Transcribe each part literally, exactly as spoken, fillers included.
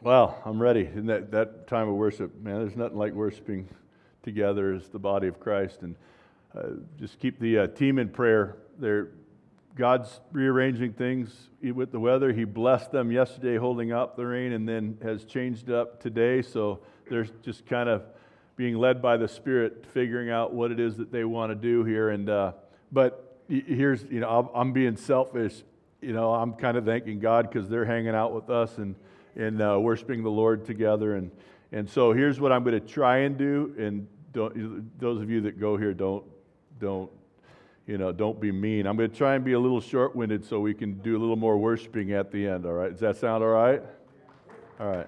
Well, I'm ready. In that, that time of worship, man, there's nothing like worshiping together as the body of Christ. And uh, just keep the uh, team in prayer. They're, God's rearranging things with the weather. He blessed them yesterday holding up the rain and then has changed it up today. So they're just kind of being led by the Spirit, figuring out what it is that they want to do here. And uh, But here's, you know, I'm being selfish. You know, I'm kind of thanking God because they're hanging out with us and and uh, worshiping the Lord together. And and so here's what I'm going to try and do. And don't, those of you that go here, don't don't you know don't be mean. I'm going to try and be a little short-winded so we can do a little more worshiping at the end. All right? Does that sound all right? All right.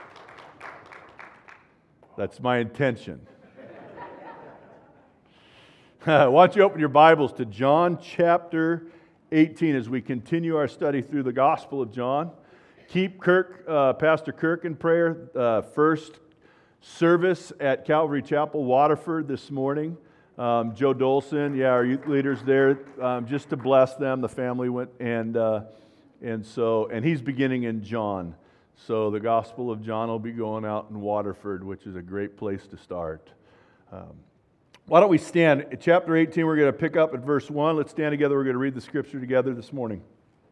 That's my intention. Why don't you open your Bibles to John chapter eighteen as we continue our study through the Gospel of John. Keep Kirk, uh, Pastor Kirk in prayer. Uh, first service at Calvary Chapel, Waterford this morning. Um, Joe Dolson, yeah, our youth leaders there, um, just to bless them. The family went, and uh, and so and he's beginning in John. So the Gospel of John will be going out in Waterford, which is a great place to start. Um, why don't we stand? Chapter eighteen, we're going to pick up at verse one. Let's stand together. We're going to read the Scripture together this morning.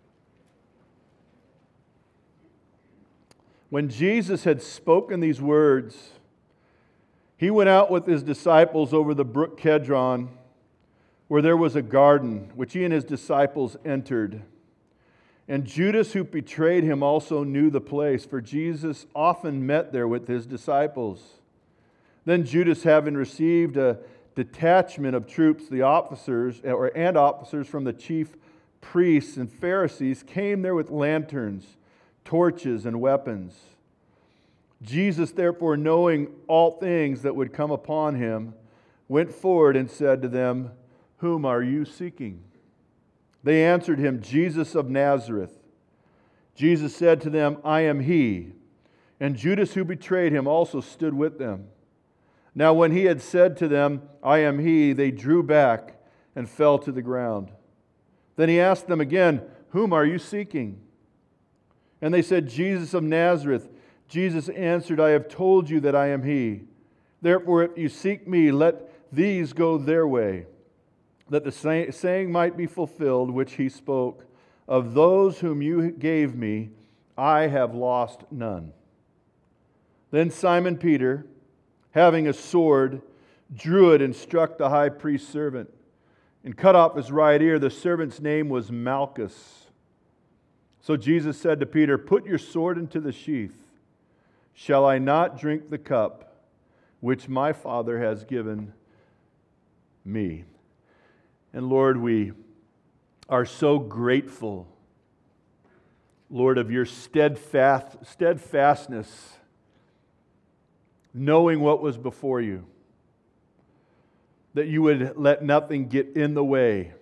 When Jesus had spoken these words, he went out with his disciples over the brook Kedron, where there was a garden, which he and his disciples entered. And Judas, who betrayed him, also knew the place, for Jesus often met there with his disciples. Then Judas, having received a detachment of troops, the officers or and officers from the chief priests and Pharisees, came there with lanterns, torches, and weapons. Jesus, therefore, knowing all things that would come upon him, went forward and said to them, "Whom are you seeking?" They answered him, "Jesus of Nazareth." Jesus said to them, "I am he." And Judas, who betrayed him, also stood with them. Now when he had said to them, "I am he," they drew back and fell to the ground. Then he asked them again, "Whom are you seeking?" And they said, "Jesus of Nazareth." Jesus answered, "I have told you that I am he. Therefore, if you seek me, let these go their way, that the saying might be fulfilled which he spoke, of those whom you gave me, I have lost none." Then Simon Peter, having a sword, drew it and struck the high priest's servant, and cut off his right ear. The servant's name was Malchus. So Jesus said to Peter, "Put your sword into the sheath. Shall I not drink the cup which my Father has given me?" And Lord, we are so grateful, Lord, of your steadfast, steadfastness, knowing what was before you, that you would let nothing get in the way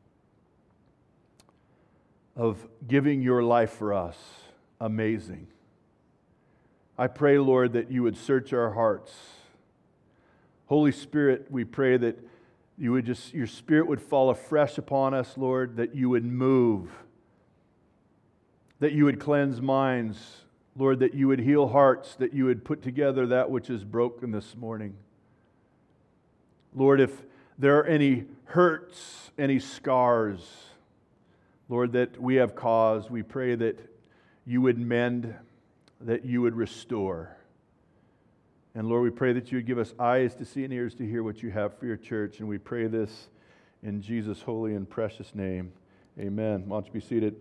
of giving your life for us. Amazing. I pray, Lord, that you would search our hearts. Holy Spirit, we pray that you would just, your Spirit would fall afresh upon us, Lord, that you would move, that you would cleanse minds, Lord, that you would heal hearts, that you would put together that which is broken this morning. Lord, if there are any hurts, any scars, Lord, that we have caused, we pray that you would mend, that you would restore. And Lord, we pray that you would give us eyes to see and ears to hear what you have for your church. And we pray this in Jesus' holy and precious name. Amen. Why don't you be seated?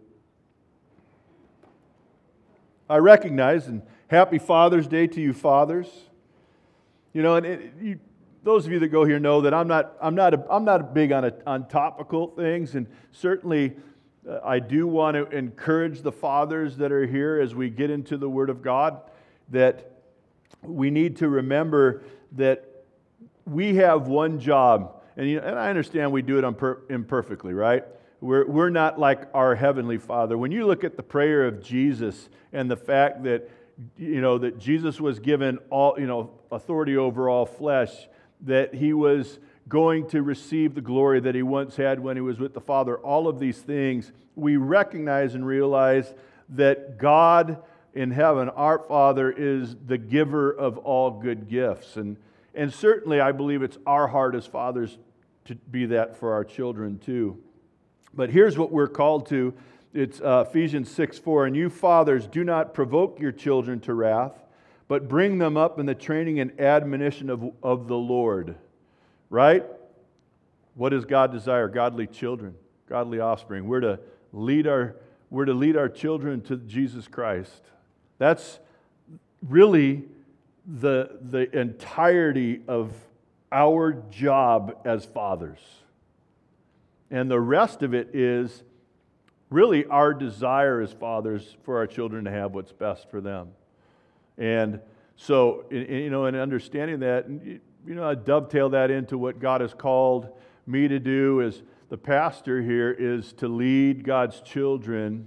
I recognize, and happy Father's Day to you fathers. You know, and it, you, those of you that go here know that I'm not, I'm not, a, I'm not big on a, on topical things, and certainly uh, I do want to encourage the fathers that are here as we get into the Word of God that we need to remember that we have one job, and, you know, and I understand we do it imper- imperfectly, right? We're, we're not like our Heavenly Father. When you look at the prayer of Jesus and the fact that, you know, that Jesus was given all, you know, authority over all flesh, that He was going to receive the glory that He once had when He was with the Father, all of these things, we recognize and realize that God in heaven, our Father is the giver of all good gifts. And, and certainly I believe it's our heart as fathers to be that for our children too. But here's what we're called to. It's uh, Ephesians six four, and you fathers, do not provoke your children to wrath, but bring them up in the training and admonition of, of the Lord. Right? What does God desire? Godly children, godly offspring. We're to lead our, we're to lead our children to Jesus Christ. That's really the, the entirety of our job as fathers. And the rest of it is really our desire as fathers for our children to have what's best for them. And so, you know, in understanding that, you know, I dovetail that into what God has called me to do as the pastor here, is to lead God's children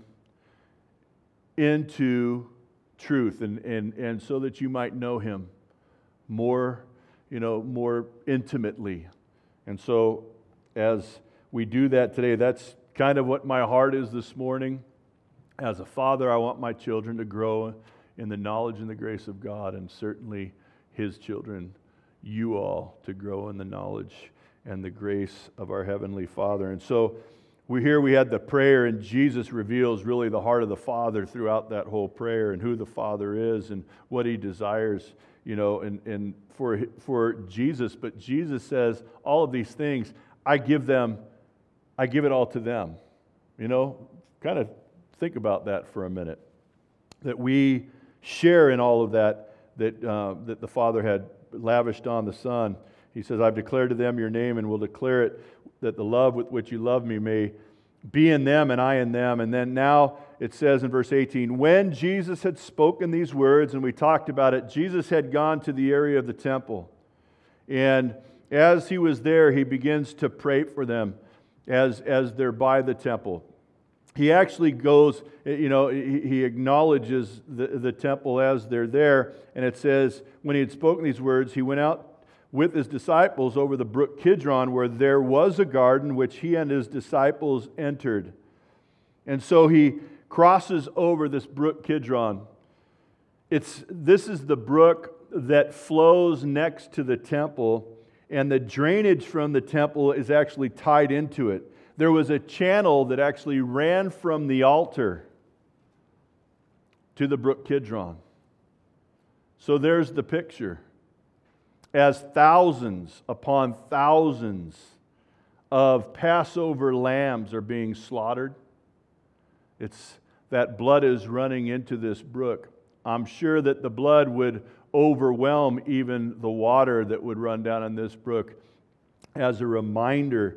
into truth, and, and, and so that you might know Him more, you know, more intimately. And so as we do that today, that's kind of what my heart is this morning. As a father, I want my children to grow in the knowledge and the grace of God, and certainly His children, you all, to grow in the knowledge and the grace of our Heavenly Father. And so we here we had the prayer, and Jesus reveals really the heart of the Father throughout that whole prayer, and who the Father is and what He desires, you know, and, and for, for Jesus. But Jesus says, all of these things, I give them, I give it all to them. You know, kind of think about that for a minute. That we share in all of that that uh, that the Father had lavished on the Son. He says, I've declared to them your name, and will declare it, that the love with which you love me may be in them and I in them. And then now it says in verse eighteen, when Jesus had spoken these words, and we talked about it, Jesus had gone to the area of the temple. And as He was there, He begins to pray for them as, as they're by the temple. He actually goes, you know, he, he acknowledges the, the temple as they're there. And it says, when He had spoken these words, He went out with His disciples over the brook Kidron, where there was a garden which He and His disciples entered. And so He crosses over this brook Kidron. It's, this is the brook that flows next to the temple, and the drainage from the temple is actually tied into it. There was a channel that actually ran from the altar to the brook Kidron. So there's the picture. As thousands upon thousands of Passover lambs are being slaughtered, it's that blood is running into this brook. I'm sure that the blood would overwhelm even the water that would run down in this brook as a reminder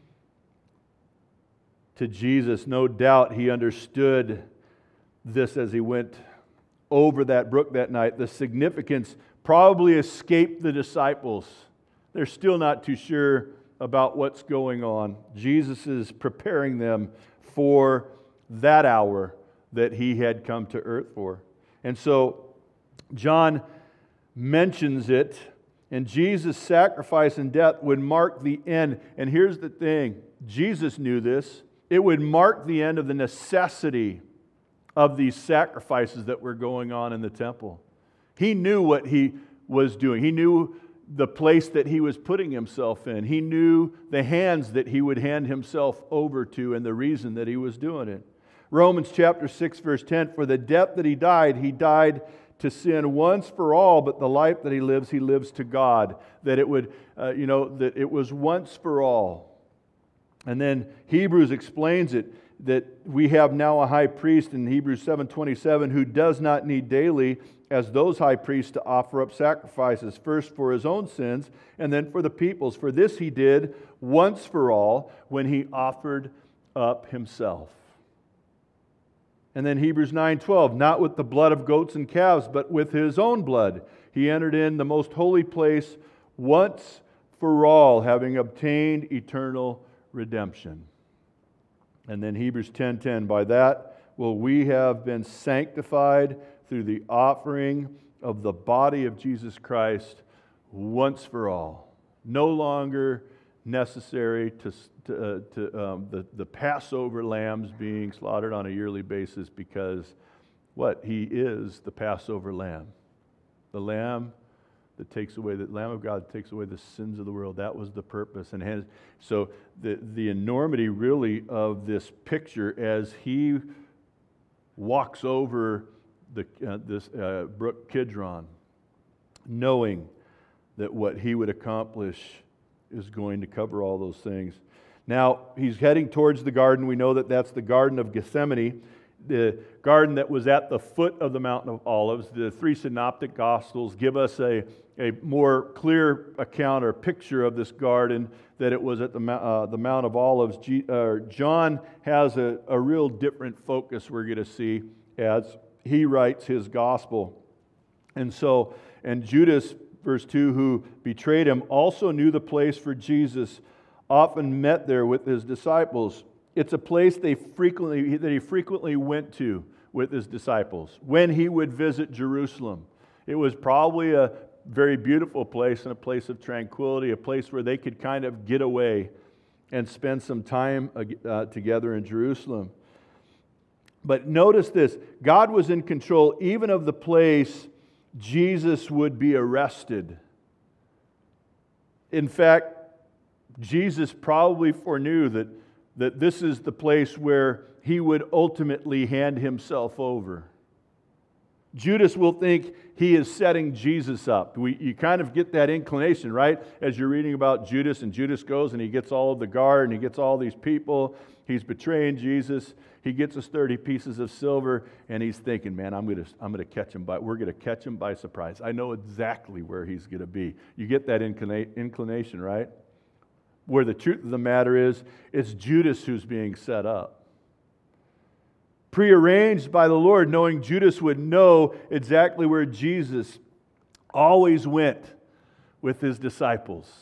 to Jesus. No doubt He understood this as He went over that brook that night. The significance probably escaped the disciples. They're still not too sure about what's going on. Jesus is preparing them for that hour that He had come to earth for. And so John mentions it, and Jesus' sacrifice and death would mark the end. And here's the thing, Jesus knew this. It would mark the end of the necessity of these sacrifices that were going on in the temple. He knew what He was doing. He knew the place that He was putting Himself in. He knew the hands that He would hand Himself over to, and the reason that He was doing it. Romans chapter six, verse ten, for the death that He died, He died to sin once for all, but the life that He lives, He lives to God. That it would, uh, you know, that it was once for all. And then Hebrews explains it, that we have now a high priest in Hebrews seven twenty-seven who does not need daily, as those high priests, to offer up sacrifices, first for His own sins and then for the people's. For this He did once for all when He offered up Himself. And then Hebrews nine twelve, not with the blood of goats and calves, but with His own blood He entered in the most holy place once for all, having obtained eternal redemption. And then Hebrews ten ten, by that will we have been sanctified through the offering of the body of Jesus Christ once for all. No longer necessary to, to, uh, to um, the, the Passover lambs being slaughtered on a yearly basis, because what? He is the Passover lamb. The lamb that takes away, the Lamb of God that takes away the sins of the world. That was the purpose. And has, so the, the enormity really of this picture as he walks over the, uh, this uh, brook Kidron, knowing that what he would accomplish is going to cover all those things. Now, he's heading towards the garden. We know that that's the Garden of Gethsemane, the garden that was at the foot of the Mountain of Olives. The three synoptic Gospels give us a, a more clear account or picture of this garden, that it was at the, uh, the Mount of Olives. G, uh, John has a, a real different focus we're going to see as he writes his Gospel. And so, and Judas, verse two, who betrayed him, also knew the place, for Jesus often met there with his disciples. It's a place they frequently that he frequently went to with his disciples when he would visit Jerusalem. It was probably a very beautiful place and a place of tranquility, a place where they could kind of get away and spend some time uh, together in Jerusalem. But notice this, God was in control even of the place Jesus would be arrested. In fact, Jesus probably foreknew that, that this is the place where he would ultimately hand himself over. Judas will think he is setting Jesus up. We, you kind of get that inclination, right? As you're reading about Judas, and Judas goes and he gets all of the guard and he gets all these people. He's betraying Jesus. He gets his thirty pieces of silver, and he's thinking, man, I'm going to I'm going to catch him by, we're going to catch him by surprise. I know exactly where he's going to be. You get that inclina- inclination, right? Where the truth of the matter is, it's Judas who's being set up. Prearranged by the Lord, knowing Judas would know exactly where Jesus always went with his disciples.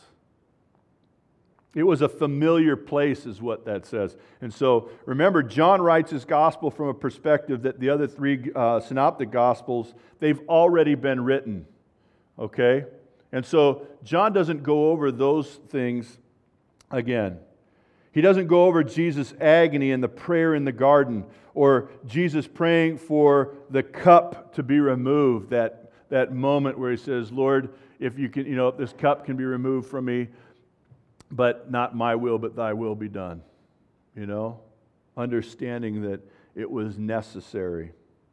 It was a familiar place, is what that says. And so, remember, John writes his gospel from a perspective that the other three uh, synoptic gospels, they've already been written. Okay? And so, John doesn't go over those things again. He doesn't go over Jesus' agony and the prayer in the garden, or Jesus praying for the cup to be removed, that, that moment where he says, Lord, if you can, you know, if this cup can be removed from me, but not my will, but thy will be done. You know, understanding that it was necessary.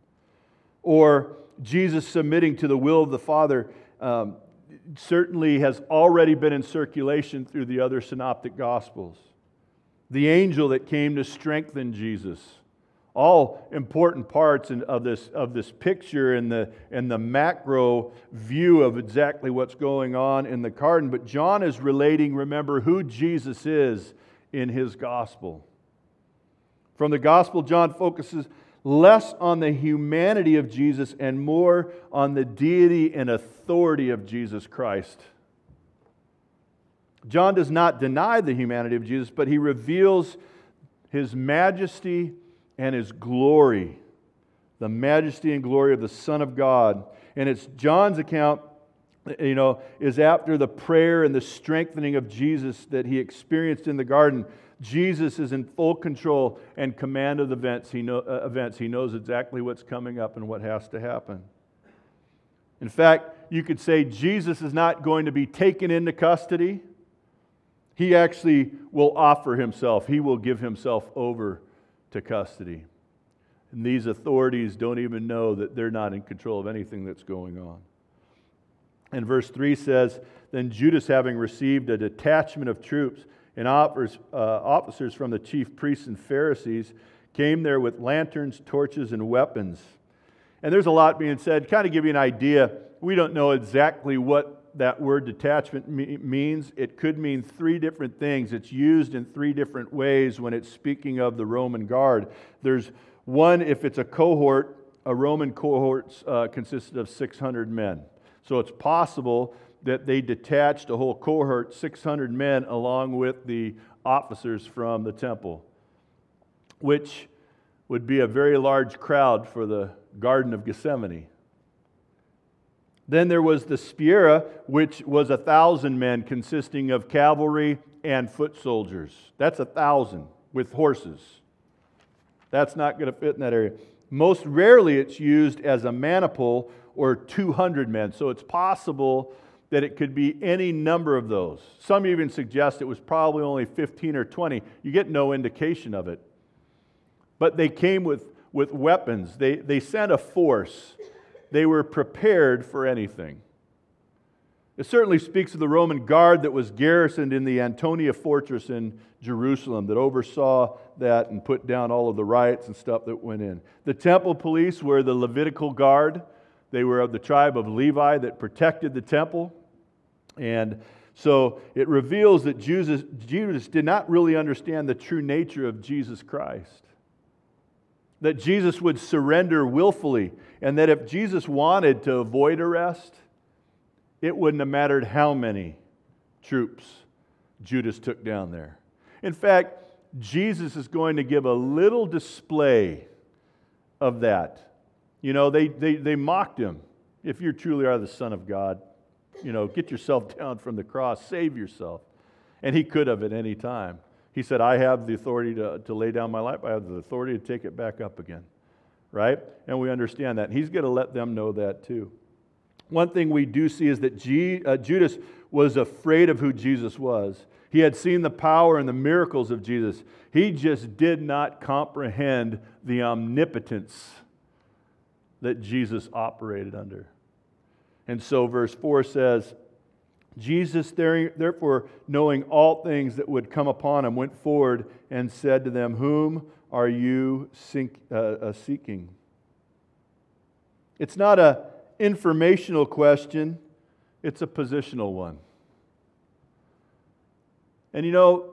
Or Jesus submitting to the will of the Father, um, certainly has already been in circulation through the other synoptic gospels. The angel that came to strengthen Jesus. All important parts of this, of this picture and the, and the macro view of exactly what's going on in the garden. But John is relating, remember, who Jesus is in his gospel. From the gospel, John focuses less on the humanity of Jesus and more on the deity and authority of Jesus Christ. John does not deny the humanity of Jesus, but he reveals his majesty and his glory, the majesty and glory of the Son of God. And it's John's account, you know, is after the prayer and the strengthening of Jesus that he experienced in the garden. Jesus is in full control and command of the events. He, know, uh, events. he knows exactly what's coming up and what has to happen. In fact, you could say Jesus is not going to be taken into custody. He actually will offer himself. He will give himself over to custody. And these authorities don't even know that they're not in control of anything that's going on. And verse three says, then Judas, having received a detachment of troops and officers, uh, officers from the chief priests and Pharisees, came there with lanterns, torches, and weapons. And there's a lot being said. Kind of give you an idea. We don't know exactly what that word detachment me- means. It could mean three different things. It's used in three different ways when it's speaking of the Roman guard. There's one, if it's a cohort, a Roman cohort uh, consisted of six hundred men. So it's possible that they detached a whole cohort, six hundred men, along with the officers from the temple, which would be a very large crowd for the Garden of Gethsemane. Then there was the Spira, which was a thousand men consisting of cavalry and foot soldiers. That's a thousand with horses. That's not going to fit in that area. Most rarely it's used as a maniple or two hundred men. So it's possible that it could be any number of those. Some even suggest it was probably only fifteen or twenty. You get no indication of it. But they came with, with weapons. They, they sent a force. They were prepared for anything. It certainly speaks of the Roman guard that was garrisoned in the Antonia fortress in Jerusalem that oversaw that and put down all of the riots and stuff that went in. The temple police were the Levitical guard. They were of the tribe of Levi that protected the temple. And so it reveals that Judas, Judas did not really understand the true nature of Jesus Christ. That Jesus would surrender willfully, and that if Jesus wanted to avoid arrest, it wouldn't have mattered how many troops Judas took down there. In fact, Jesus is going to give a little display of that. You know, they, they, they mocked him. If you truly are the Son of God, you know, get yourself down from the cross, save yourself. And he could have at any time. He said, I have the authority to, to lay down my life. I have the authority to take it back up again. Right? And we understand that. He's going to let them know that too. One thing we do see is that G, uh, Judas was afraid of who Jesus was. He had seen the power and the miracles of Jesus. He just did not comprehend the omnipotence that Jesus operated under. And so verse four says, Jesus, therefore, knowing all things that would come upon him, went forward and said to them, whom are you seek, uh, uh, seeking? It's not an informational question, it's a positional one. And you know,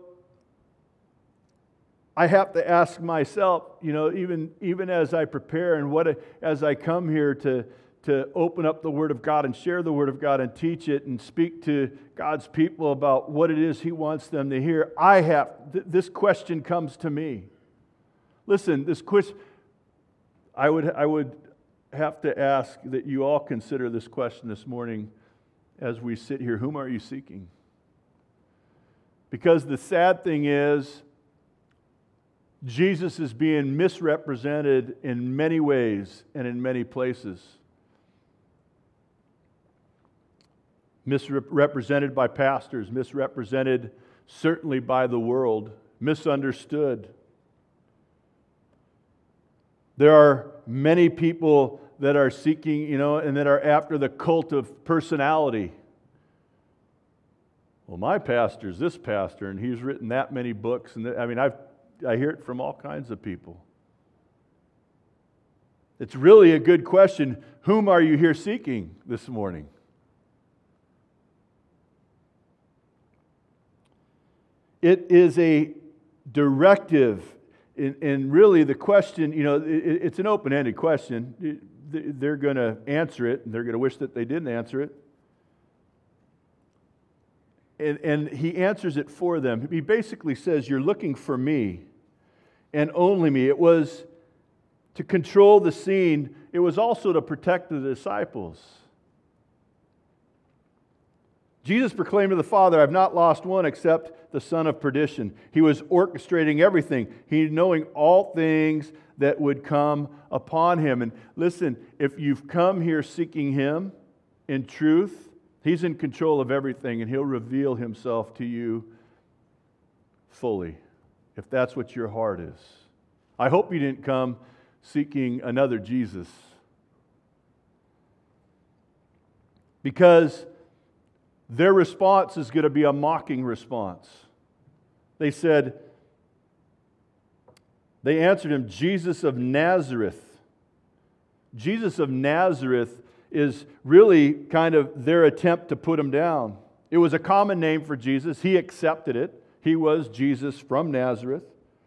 I have to ask myself, you know, even, even as I prepare and what as I come here to, to open up the Word of God and share the Word of God and teach it and speak to God's people about what it is He wants them to hear, I have, th- this question comes to me. Listen, this question, I would, I would have to ask that you all consider this question this morning as we sit here. Whom are you seeking? Because the sad thing is, Jesus is being misrepresented in many ways and in many places. Misrepresented by pastors, misrepresented certainly by the world, misunderstood. There are many people that are seeking, you know, and that are after the cult of personality. Well, my pastor's this pastor, and he's written that many books, and I mean, I've I hear it from all kinds of people. It's really a good question. Whom are you here seeking this morning? It is a directive, and really the question, you know, it's an open-ended question. They're going to answer it, and they're going to wish that they didn't answer it. And, and he answers it for them. He basically says, you're looking for me and only me. It was to control the scene. It was also to protect the disciples. Jesus proclaimed to the Father, I've not lost one except the son of perdition. He was orchestrating everything. He knowing all things that would come upon him. And listen, if you've come here seeking him in truth, he's in control of everything, and he'll reveal himself to you fully, if that's what your heart is. I hope you didn't come seeking another Jesus. Because their response is going to be a mocking response. They said, they answered him, Jesus of Nazareth. Jesus of Nazareth is really kind of their attempt to put him down. It was a common name for Jesus. He accepted it. He was Jesus from Nazareth.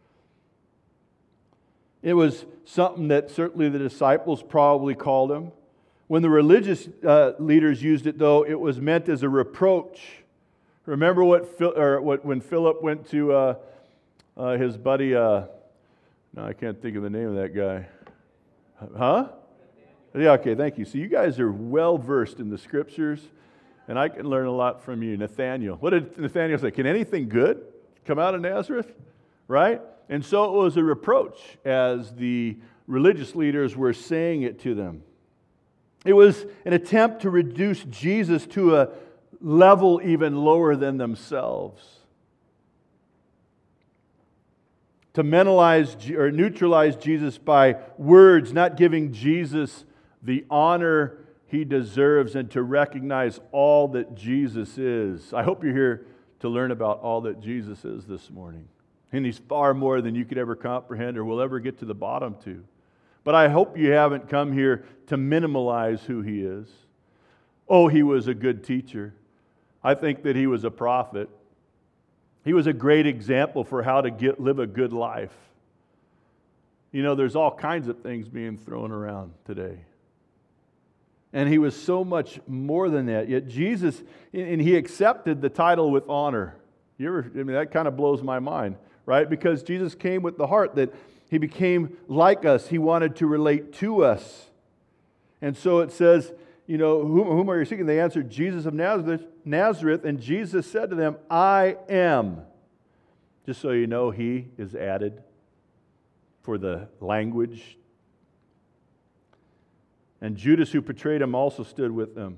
It was something that certainly the disciples probably called him. When the religious uh, leaders used it, though, it was meant as a reproach. Remember what, Phil, or what when Philip went to uh, uh, his buddy, uh, no, I can't think of the name of that guy. Huh? Yeah, okay, thank you. So you guys are well versed in the Scriptures, and I can learn a lot from you. Nathaniel. What did Nathaniel say? Can anything good come out of Nazareth? Right? And so it was a reproach as the religious leaders were saying it to them. It was an attempt to reduce Jesus to a level even lower than themselves. To mentalize or neutralize Jesus by words, not giving Jesus the honor He deserves, and to recognize all that Jesus is. I hope you're here to learn about all that Jesus is this morning. And He's far more than you could ever comprehend or will ever get to the bottom to. But I hope you haven't come here to minimalize who He is. Oh, He was a good teacher. I think that He was a prophet. He was a great example for how to get, live a good life. You know, there's all kinds of things being thrown around today. And He was so much more than that. Yet Jesus, and He accepted the title with honor. You ever, I mean, that kind of blows my mind, right? Because Jesus came with the heart that He became like us. He wanted to relate to us. And so it says, you know, whom, whom are you seeking? They answered, Jesus of Nazareth, Nazareth. And Jesus said to them, I am. Just so you know, He is added for the language. And Judas, who betrayed Him, also stood with them.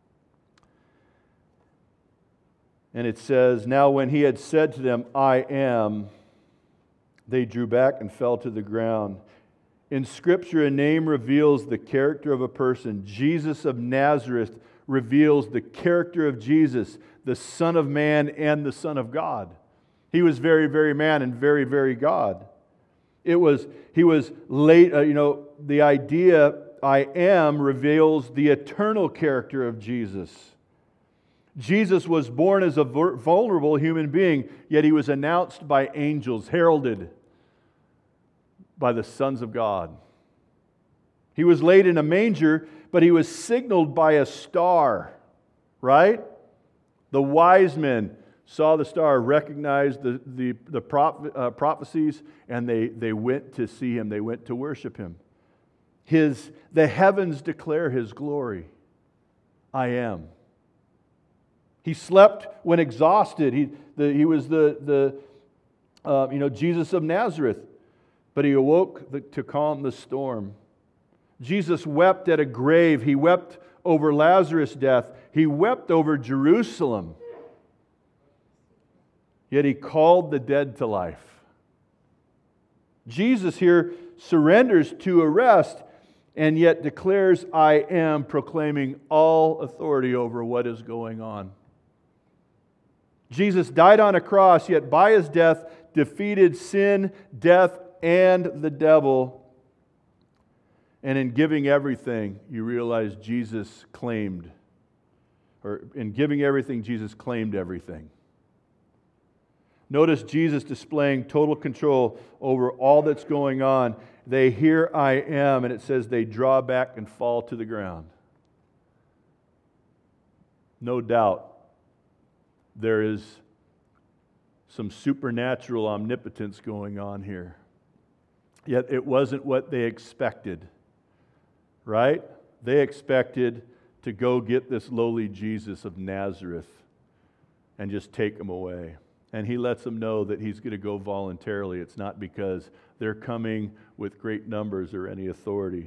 And it says, now when He had said to them, I am, they drew back and fell to the ground. In Scripture, a name reveals the character of a person. Jesus of Nazareth reveals the character of Jesus, the Son of Man and the Son of God. He was very, very man and very, very God. It was, He was late, uh, you know, the idea I am reveals the eternal character of Jesus. Jesus was born as a vulnerable human being, yet He was announced by angels, heralded by the sons of God. He was laid in a manger, but He was signaled by a star, right? The wise men saw the star, recognized the, the, the proph- uh, prophecies, and they, they went to see Him. They went to worship Him. His, the heavens declare His glory. I am. He slept when exhausted. He, the, he was the, the uh, you know, Jesus of Nazareth. But He awoke the, to calm the storm. Jesus wept at a grave. He wept over Lazarus' death. He wept over Jerusalem. Yet He called the dead to life. Jesus here surrenders to arrest and yet declares, I am, proclaiming all authority over what is going on. Jesus died on a cross, yet by His death defeated sin, death, and the devil. And in giving everything, you realize Jesus claimed, or in giving everything, Jesus claimed everything. Notice Jesus displaying total control over all that's going on. They hear I am, and it says they draw back and fall to the ground. No doubt there is some supernatural omnipotence going on here. Yet it wasn't what they expected, right? They expected to go get this lowly Jesus of Nazareth and just take Him away. And He lets them know that He's going to go voluntarily. It's not because they're coming with great numbers or any authority.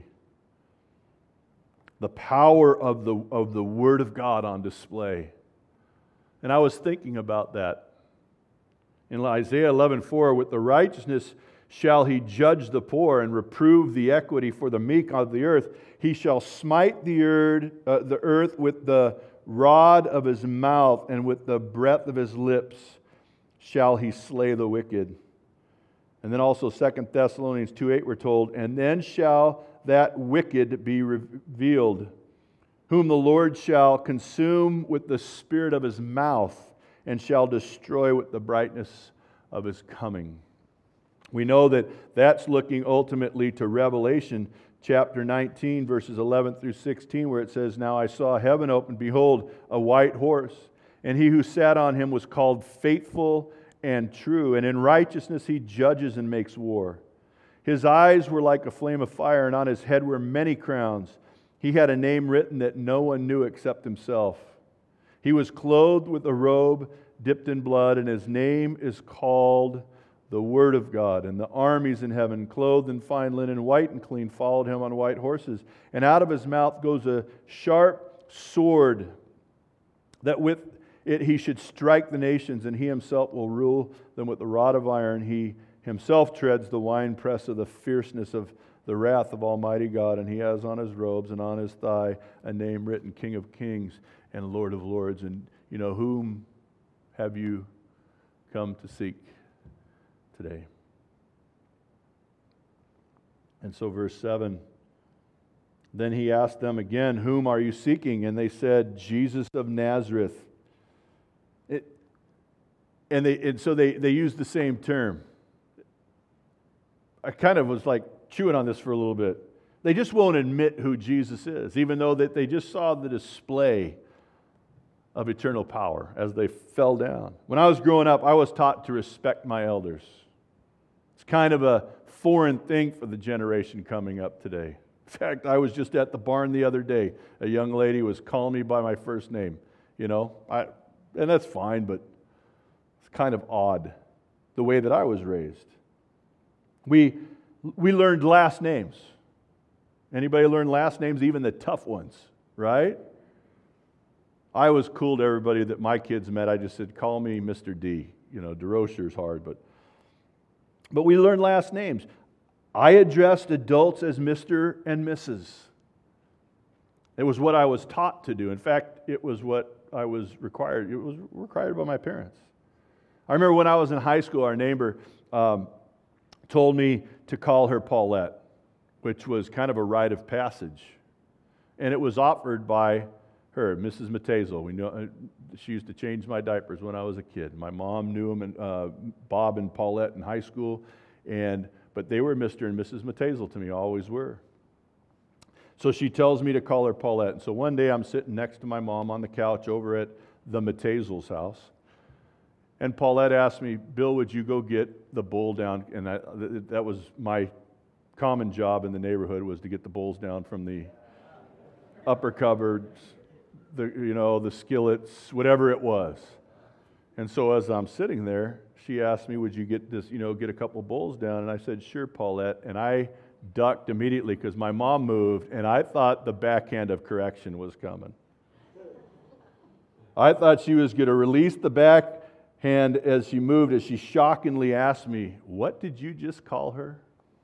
The power of the, of the Word of God on display. And I was thinking about that. In Isaiah eleven four, with the righteousness shall He judge the poor and reprove the equity for the meek of the earth. He shall smite the earth, uh, the earth with the rod of His mouth, and with the breath of His lips shall He slay the wicked. And then also Second Thessalonians two eight we're told, and then shall that wicked be revealed, whom the Lord shall consume with the spirit of His mouth, and shall destroy with the brightness of His coming. We know that that's looking ultimately to Revelation chapter nineteen, verses eleven through sixteen, where it says, now I saw heaven open, behold, a white horse, and He who sat on him was called Faithful and True, and in righteousness He judges and makes war. His eyes were like a flame of fire, and on His head were many crowns. He had a name written that no one knew except Himself. He was clothed with a robe dipped in blood, and His name is called the Word of God. And the armies in heaven, clothed in fine linen, white and clean, followed him on white horses. And out of his mouth goes a sharp sword, that with it he should strike the nations, and he himself will rule them with the rod of iron. He himself treads the winepress of the fierceness of the wrath of Almighty God, and he has on his robes and on his thigh a name written, King of Kings and Lord of Lords. And you know, whom have you come to seek today? And so verse seven, then he asked them again, whom are you seeking? And they said, Jesus of Nazareth. It, and they and so they, they used the same term. I kind of was like chewing on this for a little bit. They just won't admit who Jesus is, even though that they just saw the display of eternal power as they fell down. When I was growing up, I was taught to respect my elders. It's kind of a foreign thing for the generation coming up today. In fact, I was just at the barn the other day. A young lady was calling me by my first name. You know, I, and that's fine, but it's kind of odd the way that I was raised. We we learned last names. Anybody learn last names, even the tough ones, right? I was cool to everybody that my kids met. I just said, call me Mister D. You know, DeRocher's hard, but but we learned last names. I addressed adults as Mister and Missus It was what I was taught to do. In fact, it was what I was required. It was required by my parents. I remember when I was in high school, our neighbor um, told me to call her Paulette, which was kind of a rite of passage. And it was offered by her, Missus Matezel. We know she used to change my diapers when I was a kid. My mom knew them, and uh, Bob and Paulette in high school, and but they were Mister and Missus Matezel to me, always were. So she tells me to call her Paulette. And so one day I'm sitting next to my mom on the couch over at the Matezel's house, and Paulette asked me, Bill, would you go get the bowl down? And I, that was my common job in the neighborhood, was to get the bowls down from the upper cupboards, the you know, the skillets, whatever it was. And so as I'm sitting there, she asked me, would you get this, you know, get a couple bowls down? And I said, sure, Paulette. And I ducked immediately because my mom moved, and I thought the backhand of correction was coming. I thought she was going to release the backhand as she moved, as she shockingly asked me, what did you just call her?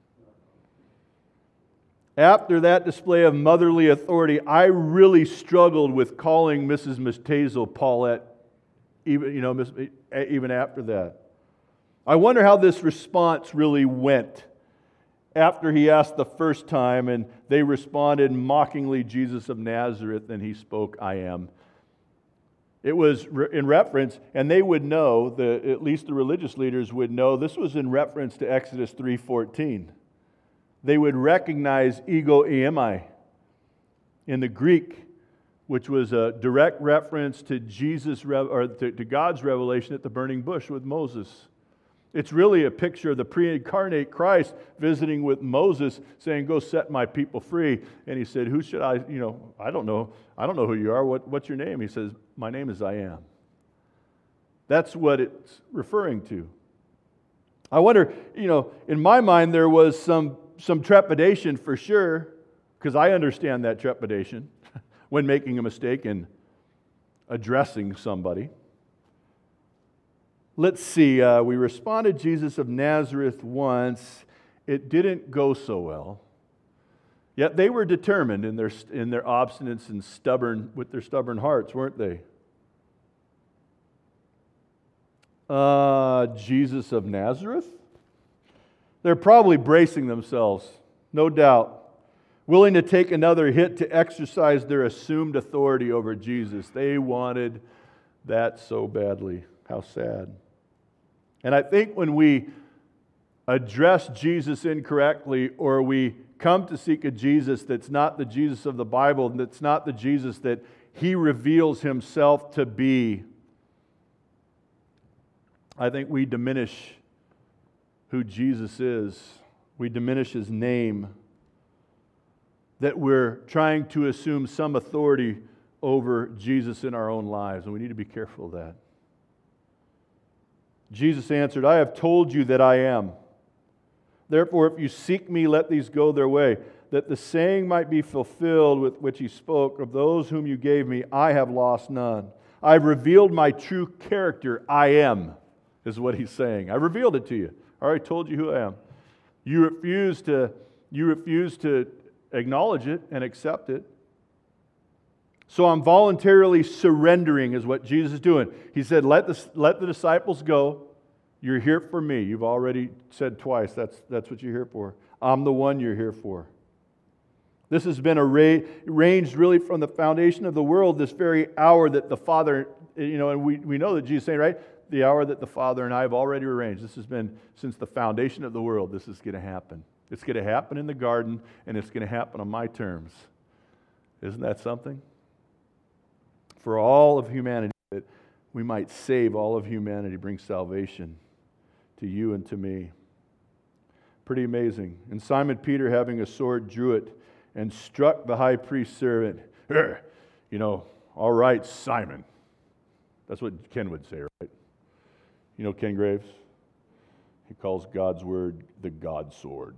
After that display of motherly authority, I really struggled with calling Missus Matezel Paulette, even, you know, even after that. I wonder how this response really went after he asked the first time, and they responded mockingly, Jesus of Nazareth, and he spoke, I am. It was in reference, and they would know, the, at least the religious leaders would know, this was in reference to Exodus three fourteen. They would recognize ego eimi in the Greek, which was a direct reference to Jesus or to, to God's revelation at the burning bush with Moses. It's really a picture of the pre-incarnate Christ visiting with Moses, saying, "Go set my people free." And he said, "Who should I? You know, I don't know. I don't know who you are. What, what's your name?" He says, "My name is I am." That's what it's referring to. I wonder, you know, in my mind there was some. Some trepidation for sure, because I understand that trepidation when making a mistake and addressing somebody. Let's see, uh, we responded Jesus of Nazareth once. It didn't go so well. Yet they were determined in their in their obstinance and stubborn with their stubborn hearts, weren't they? Uh, Jesus of Nazareth? They're probably bracing themselves, no doubt, willing to take another hit to exercise their assumed authority over Jesus. They wanted that so badly. How sad. And I think when we address Jesus incorrectly, or we come to seek a Jesus that's not the Jesus of the Bible, that's not the Jesus that He reveals Himself to be, I think we diminish who Jesus is. We diminish His name. That we're trying to assume some authority over Jesus in our own lives, and we need to be careful of that. Jesus answered, I have told you that I am. Therefore, if you seek me, let these go their way, that the saying might be fulfilled with which he spoke, of those whom you gave me, I have lost none. I've revealed my true character, I am, is what he's saying. I revealed it to you. I already told you who I am. You refuse to, you refuse to acknowledge it and accept it. So I'm voluntarily surrendering is what Jesus is doing. He said, let the, let the disciples go. You're here for me. You've already said twice that's, that's what you're here for. I'm the one you're here for. This has been arranged really from the foundation of the world, this very hour that the Father, you know, and we, we know that Jesus is saying, right? The hour that the Father and I have already arranged. This has been since the foundation of the world. This is going to happen. It's going to happen in the garden, and it's going to happen on my terms. Isn't that something? For all of humanity, that we might save all of humanity, bring salvation to you and to me. Pretty amazing. And Simon Peter, having a sword, drew it and struck the high priest's servant. You know, all right, Simon. That's what Ken would say, right? You know Ken Graves? He calls God's word the God sword.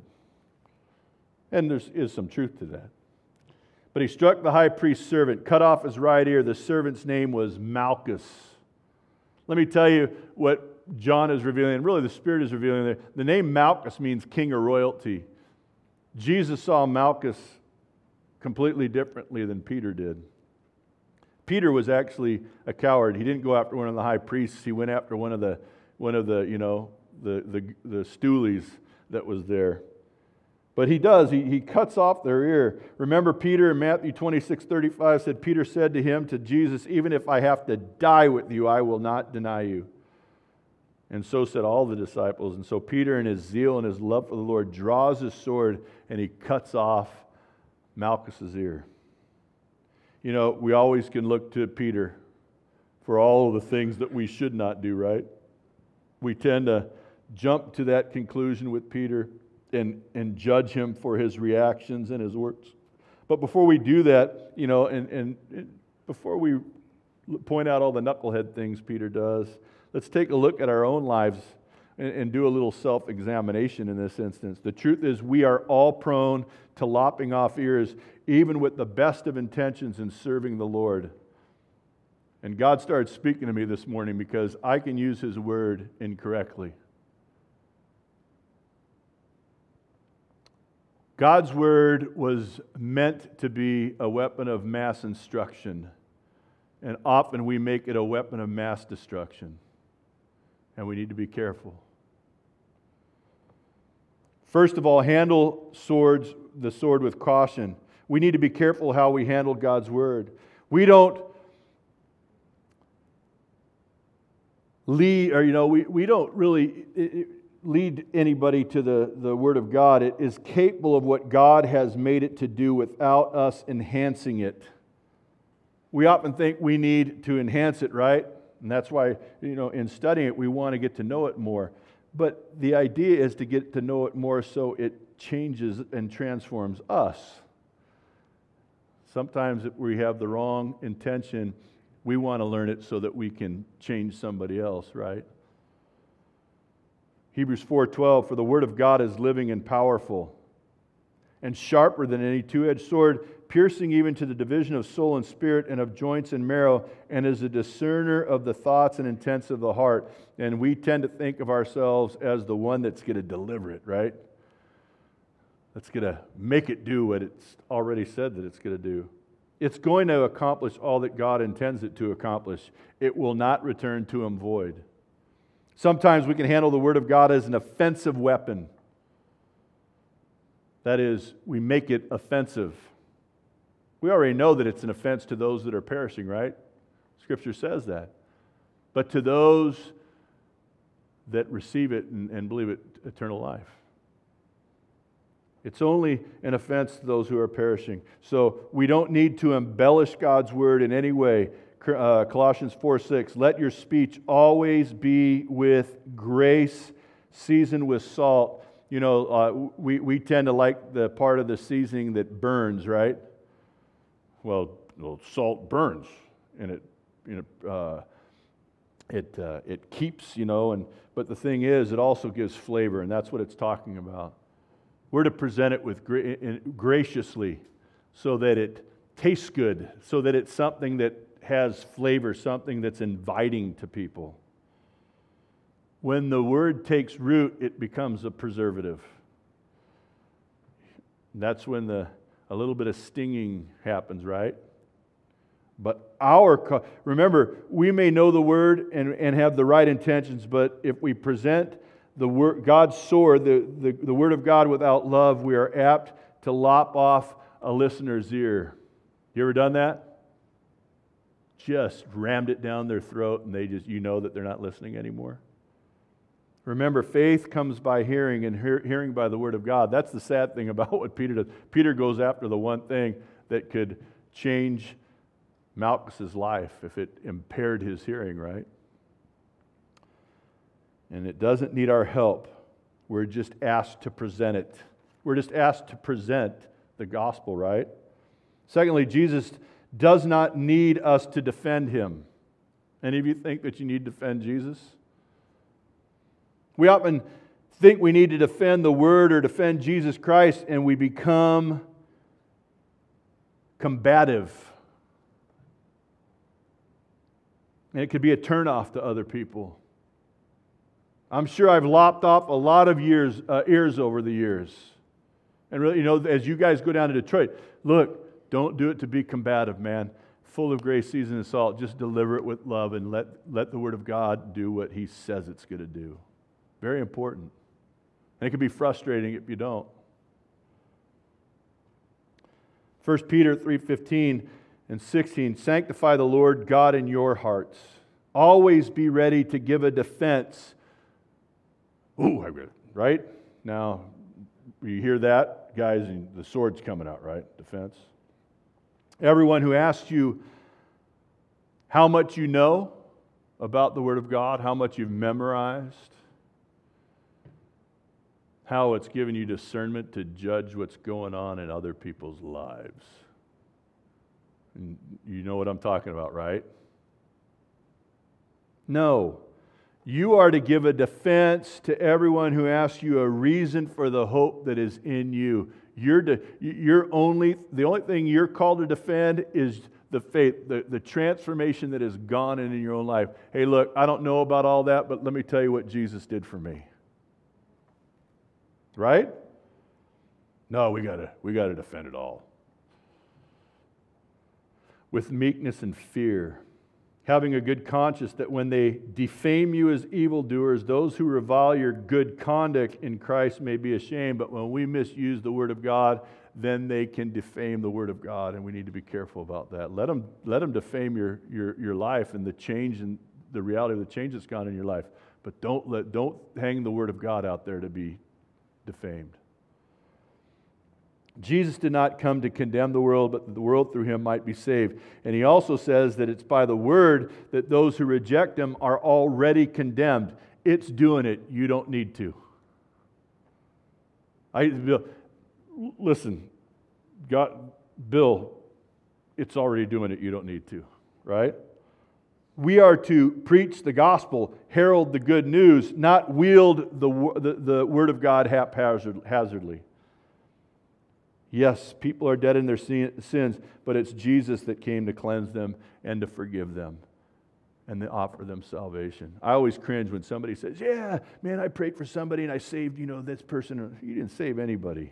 And there is some truth to that. But he struck the high priest's servant, cut off his right ear. The servant's name was Malchus. Let me tell you what John is revealing, and really the Spirit is revealing there. The name Malchus means king or royalty. Jesus saw Malchus completely differently than Peter did. Peter was actually a coward. He didn't go after one of the high priests. He went after one of the one of the, you know, the the, the stoolies that was there. But he does, he, he cuts off their ear. Remember Peter in Matthew twenty-six thirty-five said, Peter said to him, to Jesus, even if I have to die with you, I will not deny you. And so said all the disciples. And so Peter, in his zeal and his love for the Lord, draws his sword and he cuts off Malchus's ear. You know, we always can look to Peter for all of the things that we should not do, right? We tend to jump to that conclusion with Peter and, and judge him for his reactions and his works. But before we do that, you know, and, and, and before we point out all the knucklehead things Peter does, let's take a look at our own lives and, and do a little self-examination in this instance. The truth is we are all prone to lopping off ears, even with the best of intentions in serving the Lord. And God started speaking to me this morning because I can use His word incorrectly. God's word was meant to be a weapon of mass instruction, and often we make it a weapon of mass destruction, and we need to be careful. First of all, handle swords, the sword with caution. We need to be careful how we handle God's word. We don't lead, or you know, we, we don't really it, lead anybody to the, the Word of God. It is capable of what God has made it to do without us enhancing it. We often think we need to enhance it, right? And that's why, you know, in studying it, we want to get to know it more. But the idea is to get to know it more so it changes and transforms us. Sometimes if we have the wrong intention, we want to learn it so that we can change somebody else, right? Hebrews four twelve, for the word of God is living and powerful and sharper than any two-edged sword, piercing even to the division of soul and spirit and of joints and marrow, and is a discerner of the thoughts and intents of the heart. And we tend to think of ourselves as the one that's going to deliver it, right? That's going to make it do what it's already said that it's going to do. It's going to accomplish all that God intends it to accomplish. It will not return to Him void. Sometimes we can handle the Word of God as an offensive weapon. That is, we make it offensive. We already know that it's an offense to those that are perishing, right? Scripture says that. But to those that receive it and, and believe it, eternal life. It's only an offense to those who are perishing. So we don't need to embellish God's Word in any way. Uh, Colossians four six, let your speech always be with grace, seasoned with salt. You know, uh, we, we tend to like the part of the seasoning that burns, right? Well, well salt burns, and it, you know, uh, it uh, it keeps, you know, and but the thing is, it also gives flavor, and that's what it's talking about. We're to present it with gra- graciously, so that it tastes good, so that it's something that has flavor, something that's inviting to people. When the word takes root, it becomes a preservative. That's when the a little bit of stinging happens, right? But our, remember, we may know the word and, and have the right intentions, but if we present the word, God's sword, the, the, the word of God without love, we are apt to lop off a listener's ear. You ever done that? Just rammed it down their throat and they just, you know that they're not listening anymore. Remember, faith comes by hearing, and hear, hearing by the word of God. That's the sad thing about what Peter does. Peter goes after the one thing that could change Malchus's life if it impaired his hearing, right? And it doesn't need our help. We're just asked to present it. We're just asked to present the gospel, right? Secondly, Jesus does not need us to defend him. Any of you think that you need to defend Jesus? We often think we need to defend the Word or defend Jesus Christ, and we become combative. And it could be a turnoff to other people. I'm sure I've lopped off a lot of years, uh, ears over the years. And really, you know, as you guys go down to Detroit, look, don't do it to be combative, man. Full of grace, seasoned and salt. Just deliver it with love and let, let the Word of God do what He says it's going to do. Very important. And it can be frustrating if you don't. First Peter three fifteen and sixteen, sanctify the Lord God in your hearts. Always be ready to give a defense. Ooh, I read it, right? Now, you hear that, guys, and the sword's coming out, right? Defense. Everyone who asks you how much you know about the Word of God, how much you've memorized, how it's given you discernment to judge what's going on in other people's lives. And you know what I'm talking about, right? No. You are to give a defense to everyone who asks you a reason for the hope that is in you. You're, to, you're only, the only thing you're called to defend is the faith, the, the transformation that has gone in in your own life. Hey, look, I don't know about all that, but let me tell you what Jesus did for me. Right? No, we gotta we gotta defend it all. With meekness and fear, having a good conscience that when they defame you as evildoers, those who revile your good conduct in Christ may be ashamed. But when we misuse the Word of God, then they can defame the Word of God, and we need to be careful about that. Let them let them defame your your your life and the change and the reality of the change that's gone in your life. But don't let don't hang the Word of God out there to be defamed. Jesus did not come to condemn the world, but that the world through him might be saved. And he also says that it's by the word that those who reject him are already condemned. It's doing it. You don't need to. I listen, God, Bill, it's already doing it. You don't need to, right? We are to preach the gospel, herald the good news, not wield the, the, the word of God haphazardly. Yes, people are dead in their sins, but it's Jesus that came to cleanse them and to forgive them and to offer them salvation. I always cringe when somebody says, yeah, man, I prayed for somebody and I saved, you know, this person. You didn't save anybody.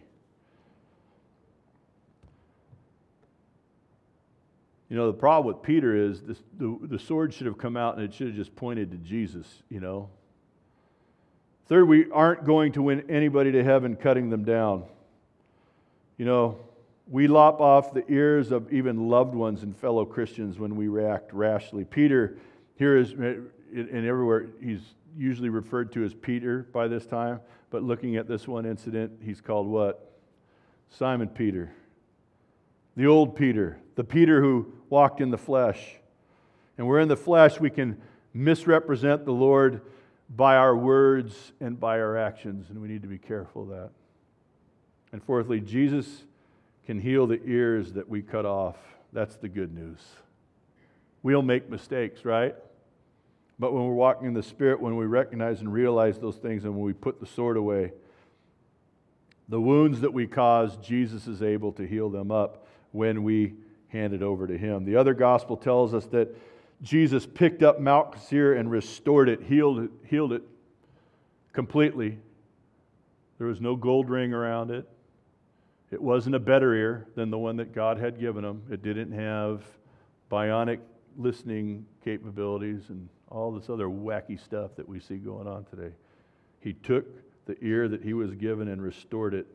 You know, the problem with Peter is this, the, the sword should have come out and it should have just pointed to Jesus, you know. Third, we aren't going to win anybody to heaven cutting them down. You know, we lop off the ears of even loved ones and fellow Christians when we react rashly. Peter, here is, and everywhere, he's usually referred to as Peter by this time, but looking at this one incident, he's called what? Simon Peter. The old Peter, the Peter who walked in the flesh. And we're in the flesh, we can misrepresent the Lord by our words and by our actions, and we need to be careful of that. And fourthly, Jesus can heal the ears that we cut off. That's the good news. We'll make mistakes, right? But when we're walking in the Spirit, when we recognize and realize those things, and when we put the sword away, the wounds that we cause, Jesus is able to heal them up when we hand it over to Him. The other gospel tells us that Jesus picked up Malchus' ear and restored it, healed it, healed it completely. There was no gold ring around it. It wasn't a better ear than the one that God had given him. It didn't have bionic listening capabilities and all this other wacky stuff that we see going on today. He took the ear that he was given and restored it.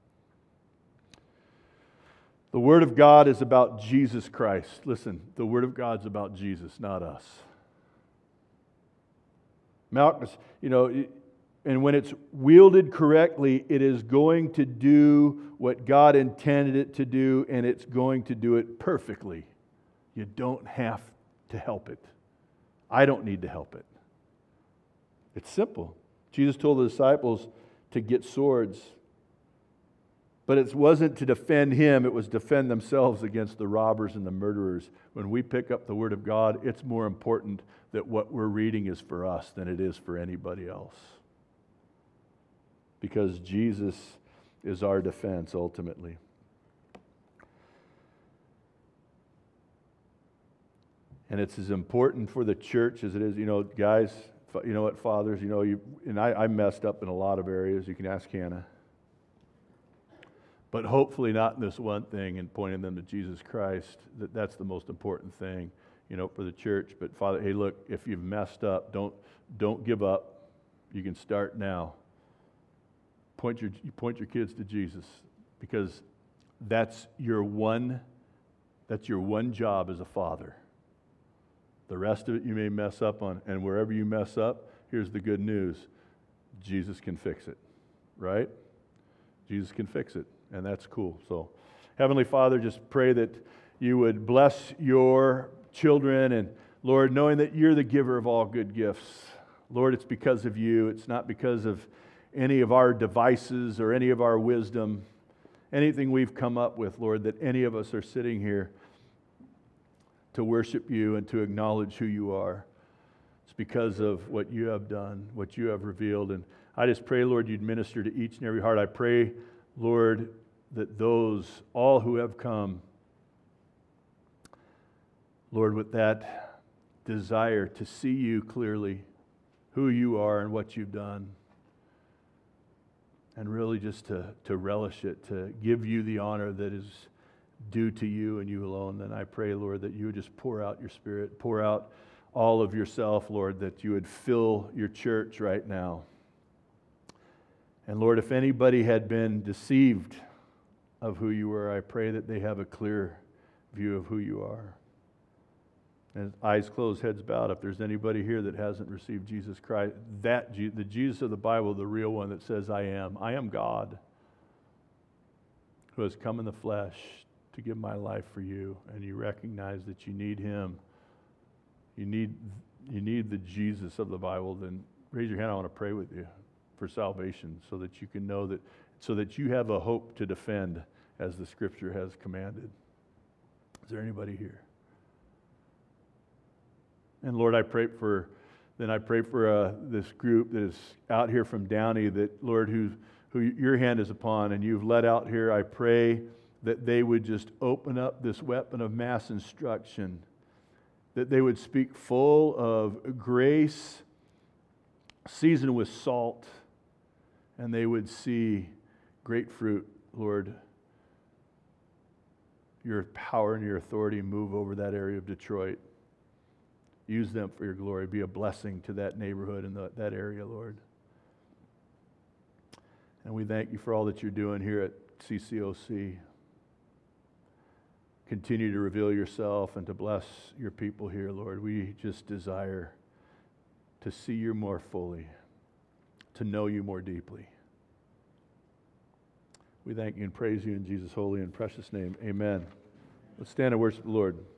The Word of God is about Jesus Christ. Listen, the Word of God's about Jesus, not us. Malchus, you know, and when it's wielded correctly, it is going to do what God intended it to do, and it's going to do it perfectly. You don't have to help it. I don't need to help it. It's simple. Jesus told the disciples to get swords, but it wasn't to defend Him, it was defend themselves against the robbers and the murderers. When we pick up the Word of God, it's more important that what we're reading is for us than it is for anybody else. Because Jesus is our defense ultimately. And it's as important for the church as it is, you know, guys, you know what, fathers, you know, you and I, I messed up in a lot of areas. You can ask Hannah. But hopefully not in this one thing and pointing them to Jesus Christ. That that's the most important thing, you know, for the church. But Father, hey, look, if you've messed up, don't don't give up. You can start now. Point your you point your kids to Jesus, because that's your one that's your one job as a father. The rest of it you may mess up on, and wherever you mess up, here's the good news. Jesus can fix it, right? Jesus can fix it, and that's cool. So, Heavenly Father, just pray that you would bless your children, and Lord, knowing that you're the giver of all good gifts. Lord, it's because of you. It's not because of any of our devices or any of our wisdom, anything we've come up with, Lord, that any of us are sitting here to worship you and to acknowledge who you are. It's because of what you have done, what you have revealed. And I just pray, Lord, you'd minister to each and every heart. I pray, Lord, that those, all who have come, Lord, with that desire to see you clearly, who you are and what you've done, and really just to, to relish it, to give you the honor that is due to you and you alone. And I pray, Lord, that you would just pour out your Spirit, pour out all of yourself, Lord, that you would fill your church right now. And Lord, if anybody had been deceived of who you were, I pray that they have a clear view of who you are. And eyes closed, heads bowed. If there's anybody here that hasn't received Jesus Christ, that the Jesus of the Bible, the real one that says, I am, I am God, who has come in the flesh to give my life for you, and you recognize that you need Him, you need you need the Jesus of the Bible, then raise your hand. I want to pray with you for salvation, so that you can know that, so that you have a hope to defend as the Scripture has commanded. Is there anybody here? And Lord, I pray for, then I pray for uh, this group that is out here from Downey, that Lord, who who your hand is upon and you've led out here. I pray that they would just open up this weapon of mass instruction, that they would speak full of grace, seasoned with salt, and they would see great fruit, Lord. Your power and your authority move over that area of Detroit. Use them for your glory. Be a blessing to that neighborhood and the, that area, Lord. And we thank you for all that you're doing here at C C O C. Continue to reveal yourself and to bless your people here, Lord. We just desire to see you more fully, to know you more deeply. We thank you and praise you in Jesus' holy and precious name. Amen. Let's stand and worship the Lord.